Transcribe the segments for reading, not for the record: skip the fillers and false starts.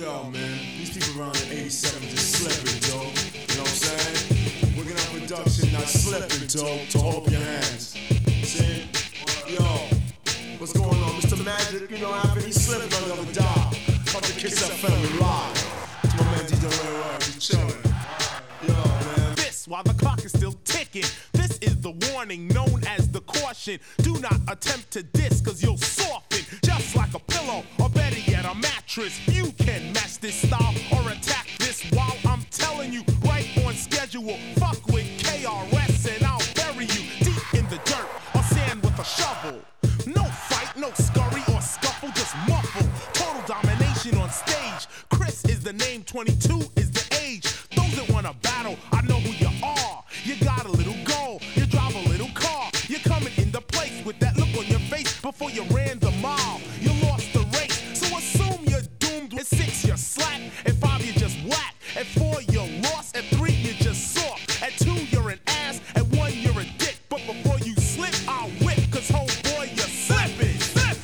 Yo, man, these people around in 87 just slipping, dope. You know what I'm saying? Working on production, not slipping, dope. To hold up your hands. See? Yo, what's going on? Mr. Magic, you know, after he slipped on the other dial. Cut the Kiss FM live. To my man DJ Ray, he's chilling. Yo, man. This while the clock is still ticking. This is the warning known as the caution. Do not attempt to diss, cause you'll soften. Just like a pillow, or better yet, a mattress. You can match this style or attack this while I'm telling you, right on schedule. Fuck with KRS and I'll bury you deep in the dirt or sand with a shovel. No fight, no scurry or scuffle, just muffle. Total domination on stage. Chris is the name, 22 is the age. Those that wanna battle, I know who you are. You got a little goal, you drive a little car. You're coming in the place with that look on your face before you ran the mile. You lost the race, so assume you're doomed. At 6 you're slack, at 5 you just whack, at 4 you're lost, at 3 you're just soft, at 2 you're an ass, at 1 you're a dick. But before you slip, I'll whip, cause homeboy you're slipping.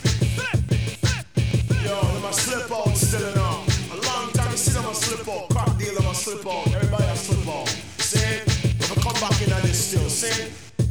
Yo, my slip on still on. A long time you sit on my slip on. Crack deal on my slip on. Everybody has slip on. See? If I come back in on this still, see?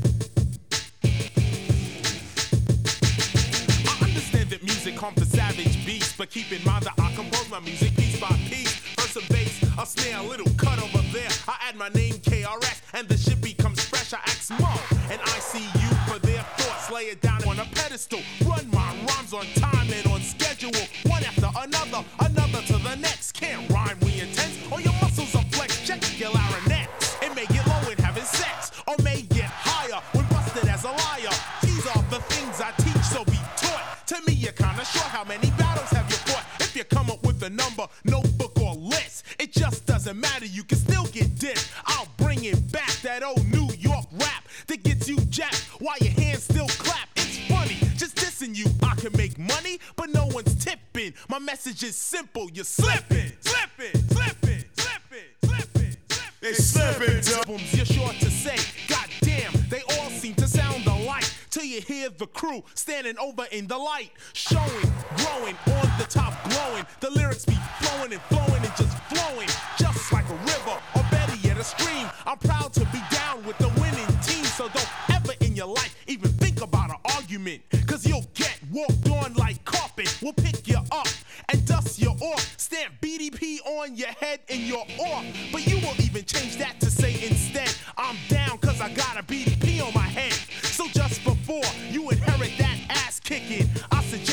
I understand that music comes to savage beats, but keep in mind that I compose my music piece by piece. First a bass, a snare, a little cut over there. I add my name KRS, and the shit becomes fresh. I ask Mo, and I see you for their thoughts. Lay it down on a pedestal. Run my rhymes on time and on schedule. One after another, another to the next. Can't rhyme, we intense, or your muscles are flexed. Check your clarinet. It may get low in having sex, or may get higher when busted as a liar. These are the things I teach, so be taught. To me, you're kinda short. How many battles have you fought? If you come up with a number, notebook or list, it just doesn't matter. You can still get dissed. I'll bring it back, that old New York rap that gets you jacked while your hands still clap. It's funny, just dissing you. I can make money, but no one's tipping. My message is simple. You're slipping, slipping, slipping, slipping, slipping. They slipping, dope. Albums, you're sure to say, goddamn, they all seem to sound alike. Till you hear the crew standing over in the light, showing, growing, on the top glowing. The lyrics be flowing and just flowing, just like a river, or better yet a stream. I'm proud to be down with the winning team, so don't ever in your life even think about an argument, cause you'll get walked on like carpet. We'll pick you up and dust you off, stamp BDP on your head and you're off. But you will even change that to say instead, I'm down cause I got a BDP on my head. So just before you inherit that ass kicking, I suggest